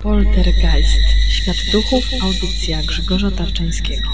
Poltergeist. Świat duchów. Audycja Grzegorza Tarczyńskiego.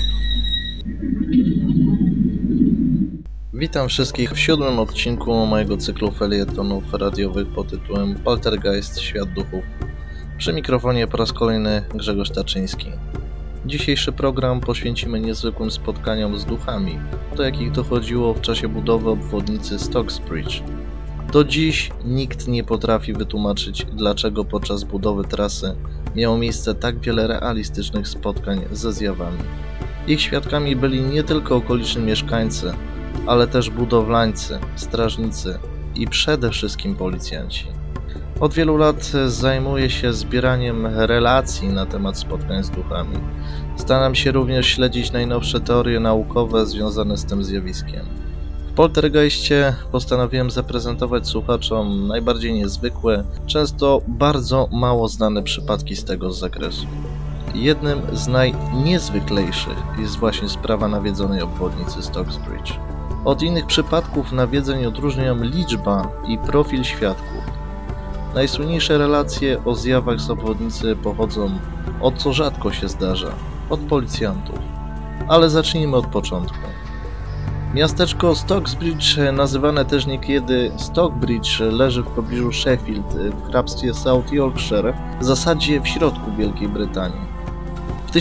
Witam wszystkich w 7. odcinku mojego cyklu felietonów radiowych pod tytułem Poltergeist. Świat duchów. Przy mikrofonie po raz kolejny Grzegorz Tarczyński. Dzisiejszy program poświęcimy niezwykłym spotkaniom z duchami, do jakich dochodziło w czasie budowy obwodnicy Stocksbridge. Do dziś nikt nie potrafi wytłumaczyć, dlaczego podczas budowy trasy miało miejsce tak wiele realistycznych spotkań ze zjawami. Ich świadkami byli nie tylko okoliczni mieszkańcy, ale też budowlańcy, strażnicy i przede wszystkim policjanci. Od wielu lat zajmuję się zbieraniem relacji na temat spotkań z duchami. Staram się również śledzić najnowsze teorie naukowe związane z tym zjawiskiem. W Poltergeistie postanowiłem zaprezentować słuchaczom najbardziej niezwykłe, często bardzo mało znane przypadki z tego zakresu. Jednym z najniezwyklejszych jest właśnie sprawa nawiedzonej obwodnicy Stocksbridge. Od innych przypadków nawiedzeń odróżniają liczba i profil świadków. Najsłynniejsze relacje o zjawach z obwodnicy pochodzą, od co rzadko się zdarza, od policjantów. Ale zacznijmy od początku. Miasteczko Stocksbridge, nazywane też niekiedy Stockbridge, leży w pobliżu Sheffield w hrabstwie South Yorkshire, w zasadzie w środku Wielkiej Brytanii. W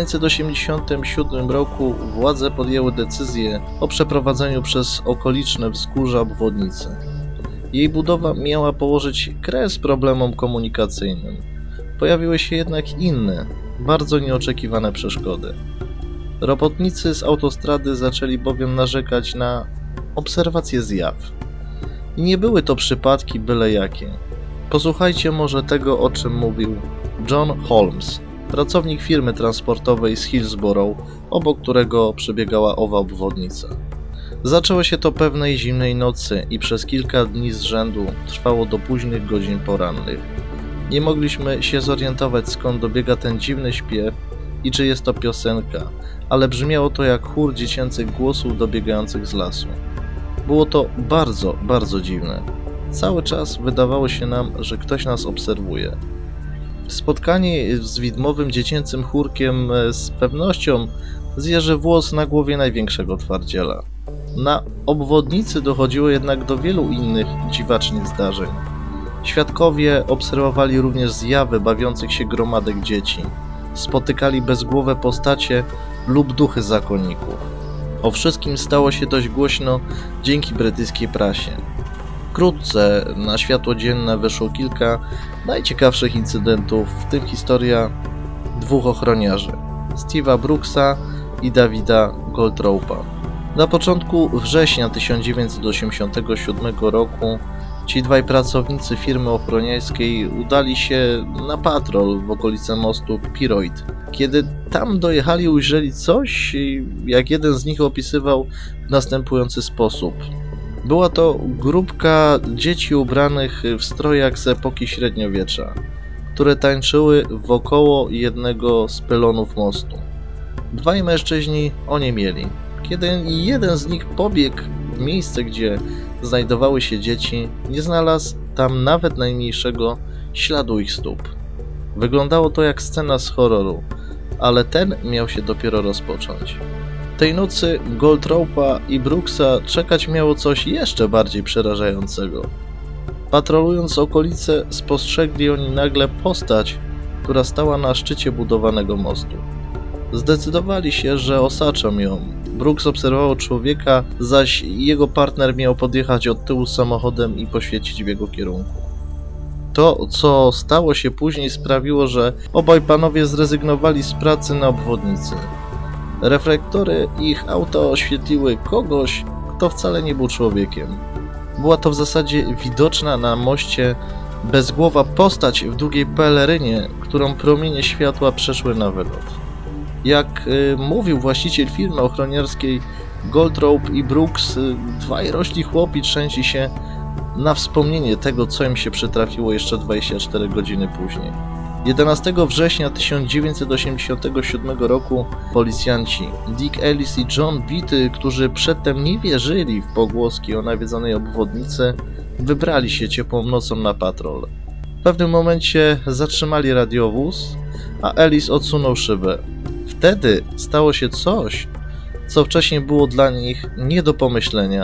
1987 roku władze podjęły decyzję o przeprowadzeniu przez okoliczne wzgórza obwodnicy. Jej budowa miała położyć kres problemom komunikacyjnym. Pojawiły się jednak inne, bardzo nieoczekiwane przeszkody. Robotnicy z autostrady zaczęli bowiem narzekać na obserwację zjaw. I nie były to przypadki byle jakie. Posłuchajcie może tego, o czym mówił John Holmes, pracownik firmy transportowej z Hillsborough, obok którego przebiegała owa obwodnica. Zaczęło się to pewnej zimnej nocy i przez kilka dni z rzędu trwało do późnych godzin porannych. Nie mogliśmy się zorientować, skąd dobiega ten dziwny śpiew i czy jest to piosenka, ale brzmiało to jak chór dziecięcych głosów dobiegających z lasu. Było to bardzo, bardzo dziwne. Cały czas wydawało się nam, że ktoś nas obserwuje. Spotkanie z widmowym dziecięcym chórkiem z pewnością zjeży włos na głowie największego twardziela. Na obwodnicy dochodziło jednak do wielu innych dziwacznych zdarzeń. Świadkowie obserwowali również zjawy bawiących się gromadek dzieci. Spotykali bezgłowe postacie lub duchy zakonników. O wszystkim stało się dość głośno dzięki brytyjskiej prasie. Wkrótce na światło dzienne wyszło kilka najciekawszych incydentów, w tym historia dwóch ochroniarzy, Steve'a Brooksa i Davida Goldthorpe'a. Na początku września 1987 roku ci dwaj pracownicy firmy ochroniarskiej udali się na patrol w okolice mostu Piroid. Kiedy tam dojechali, ujrzeli coś, jak jeden z nich opisywał w następujący sposób. Była to grupka dzieci ubranych w strojach z epoki średniowiecza, które tańczyły wokoło jednego z pylonów mostu. Dwaj mężczyźni oniemieli. Kiedy jeden z nich pobiegł w miejsce, gdzie znajdowały się dzieci, nie znalazł tam nawet najmniejszego śladu ich stóp. Wyglądało to jak scena z horroru, ale ten miał się dopiero rozpocząć. Tej nocy Goldthorpe'a i Brooksa czekać miało coś jeszcze bardziej przerażającego. Patrolując okolice, spostrzegli oni nagle postać, która stała na szczycie budowanego mostu. Zdecydowali się, że osaczą ją. Brooks obserwował człowieka, zaś jego partner miał podjechać od tyłu samochodem i poświecić w jego kierunku. To, co stało się później, sprawiło, że obaj panowie zrezygnowali z pracy na obwodnicy. Reflektory ich auta oświetliły kogoś, kto wcale nie był człowiekiem. Była to w zasadzie widoczna na moście bezgłowa postać w długiej pelerynie, którą promienie światła przeszły na wylot. Jak mówił właściciel firmy ochroniarskiej, Goldthorpe i Brooks, dwaj rośli chłopi trzęsi się na wspomnienie tego, co im się przytrafiło jeszcze 24 godziny później. 11 września 1987 roku policjanci Dick Ellis i John Beatty, którzy przedtem nie wierzyli w pogłoski o nawiedzonej obwodnicy, wybrali się ciepłą nocą na patrol. W pewnym momencie zatrzymali radiowóz, a Ellis odsunął szybę. Wtedy stało się coś, co wcześniej było dla nich nie do pomyślenia.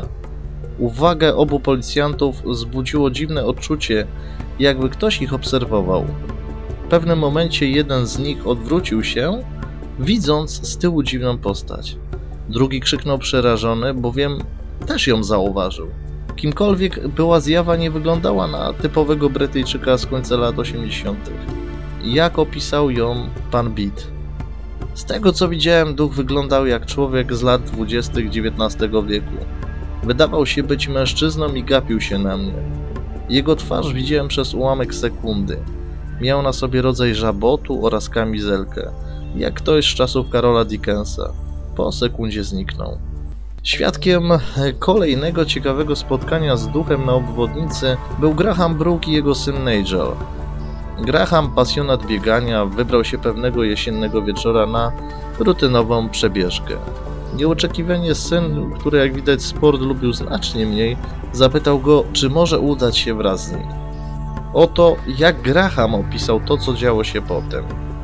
Uwagę obu policjantów wzbudziło dziwne odczucie, jakby ktoś ich obserwował. W pewnym momencie jeden z nich odwrócił się, widząc z tyłu dziwną postać. Drugi krzyknął przerażony, bowiem też ją zauważył. Kimkolwiek była zjawa, nie wyglądała na typowego Brytyjczyka z końca lat 80. Jak opisał ją pan Beat. Z tego co widziałem, duch wyglądał jak człowiek z lat 20. XIX wieku. Wydawał się być mężczyzną i gapił się na mnie. Jego twarz widziałem przez ułamek sekundy. Miał na sobie rodzaj żabotu oraz kamizelkę, jak ktoś z czasów Karola Dickensa. Po sekundzie zniknął. Świadkiem kolejnego ciekawego spotkania z duchem na obwodnicy był Graham Brook i jego syn Nigel. Graham, pasjonat biegania, wybrał się pewnego jesiennego wieczora na rutynową przebieżkę. Nieoczekiwanie syn, który jak widać sport lubił znacznie mniej, zapytał go, czy może udać się wraz z nim. Oto jak Graham opisał to, co działo się potem.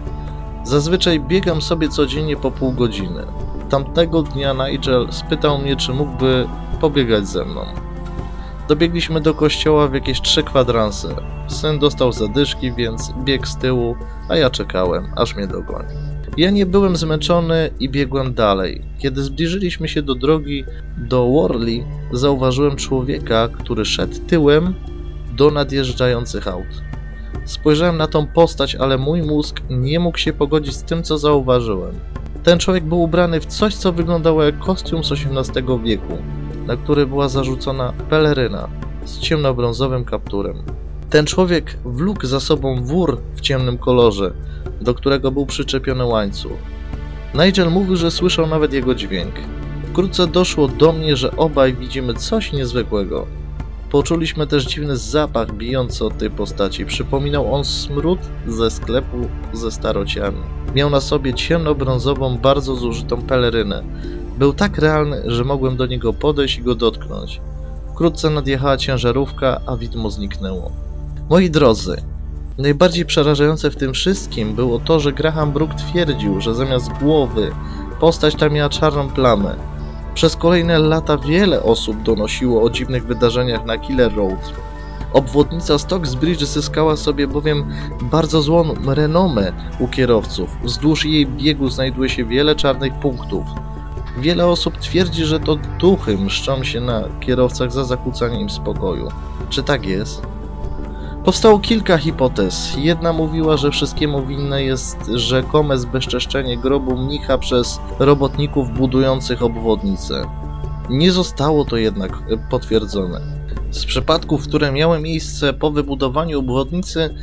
Zazwyczaj biegam sobie codziennie po pół godziny. Tamtego dnia Nigel spytał mnie, czy mógłby pobiegać ze mną. Dobiegliśmy do kościoła w jakieś 3 kwadranse. Syn dostał zadyszki, więc biegł z tyłu, a ja czekałem, aż mnie dogoni. Ja nie byłem zmęczony i biegłem dalej. Kiedy zbliżyliśmy się do drogi do Worley, zauważyłem człowieka, który szedł tyłem do nadjeżdżających aut. Spojrzałem na tą postać, ale mój mózg nie mógł się pogodzić z tym, co zauważyłem. Ten człowiek był ubrany w coś, co wyglądało jak kostium z XVIII wieku, na który była zarzucona peleryna z ciemnobrązowym kapturem. Ten człowiek wlókł za sobą wór w ciemnym kolorze, do którego był przyczepiony łańcuch. Nigel mówił, że słyszał nawet jego dźwięk. Wkrótce doszło do mnie, że obaj widzimy coś niezwykłego. Poczuliśmy też dziwny zapach bijący od tej postaci. Przypominał on smród ze sklepu ze starociami. Miał na sobie ciemnobrązową, bardzo zużytą pelerynę. Był tak realny, że mogłem do niego podejść i go dotknąć. Wkrótce nadjechała ciężarówka, a widmo zniknęło. Moi drodzy, najbardziej przerażające w tym wszystkim było to, że Graham Brook twierdził, że zamiast głowy postać ta miała czarną plamę. Przez kolejne lata wiele osób donosiło o dziwnych wydarzeniach na Killer Road. Obwodnica Stocksbridge zyskała sobie bowiem bardzo złą renomę u kierowców. Wzdłuż jej biegu znajduje się wiele czarnych punktów. Wiele osób twierdzi, że to duchy mszczą się na kierowcach za zakłócanie im spokoju. Czy tak jest? Powstało kilka hipotez. Jedna mówiła, że wszystkiemu winne jest rzekome zbezczeszczenie grobu mnicha przez robotników budujących obwodnicę. Nie zostało to jednak potwierdzone. Z przypadków, które miały miejsce po wybudowaniu obwodnicy,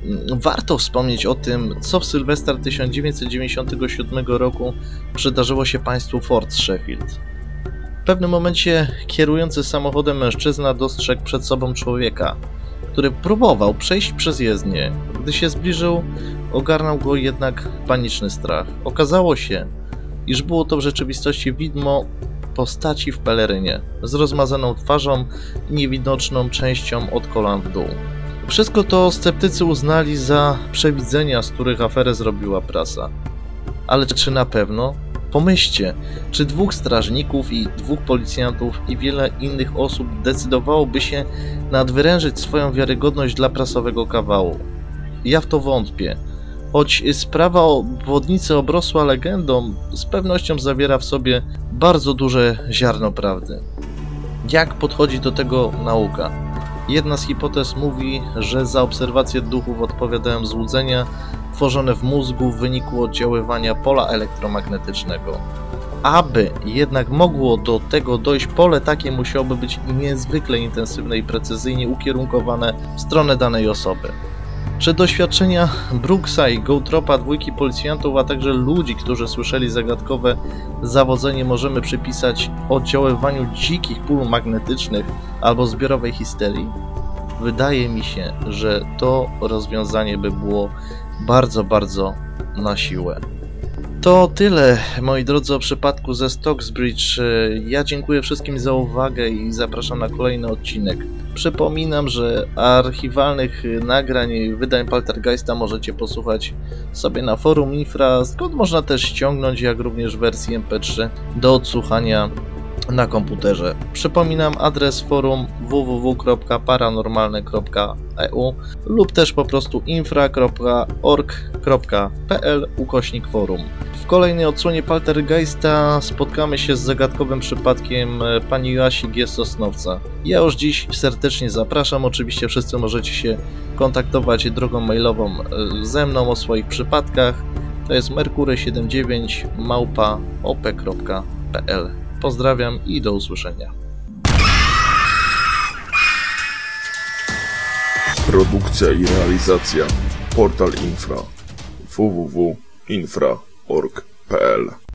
warto wspomnieć o tym, co w Sylwestra 1997 roku przydarzyło się państwu Fort Sheffield. W pewnym momencie kierujący samochodem mężczyzna dostrzegł przed sobą człowieka, który próbował przejść przez jezdnię. Gdy się zbliżył, ogarnął go jednak paniczny strach. Okazało się, iż było to w rzeczywistości widmo postaci w pelerynie, z rozmazaną twarzą i niewidoczną częścią od kolan w dół. Wszystko to sceptycy uznali za przewidzenia, z których aferę zrobiła prasa. Ale czy na pewno? Pomyślcie, czy 2 strażników i 2 policjantów i wiele innych osób decydowałoby się nadwyrężyć swoją wiarygodność dla prasowego kawału? Ja w to wątpię. Choć sprawa o obwodnicy obrosła legendą, z pewnością zawiera w sobie bardzo duże ziarno prawdy. Jak podchodzi do tego nauka? Jedna z hipotez mówi, że za obserwację duchów odpowiadają złudzenia tworzone w mózgu w wyniku oddziaływania pola elektromagnetycznego. Aby jednak mogło do tego dojść, pole takie musiałoby być niezwykle intensywne i precyzyjnie ukierunkowane w stronę danej osoby. Czy doświadczenia Brooksa i Goldropa, 2 policjantów, a także ludzi, którzy słyszeli zagadkowe zawodzenie, możemy przypisać oddziaływaniu dzikich pól magnetycznych albo zbiorowej histerii? Wydaje mi się, że to rozwiązanie by było bardzo na siłę. To tyle, moi drodzy, o przypadku ze Stocksbridge. Ja dziękuję wszystkim za uwagę i zapraszam na kolejny odcinek. Przypominam, że archiwalnych nagrań i wydań Poltergeista możecie posłuchać sobie na forum Infra, skąd można też ściągnąć, jak również wersji MP3 do odsłuchania na komputerze. Przypominam adres forum www.paranormalne.eu lub też po prostu infra.org.pl/forum. W kolejnej odsłonie Poltergeista spotkamy się z zagadkowym przypadkiem pani Joasi G. Sosnowca. Ja już dziś serdecznie zapraszam, oczywiście wszyscy możecie się kontaktować drogą mailową ze mną o swoich przypadkach. To jest merkury79@op.pl. Pozdrawiam i do usłyszenia. Produkcja i realizacja Portal Infra www.infra.org.pl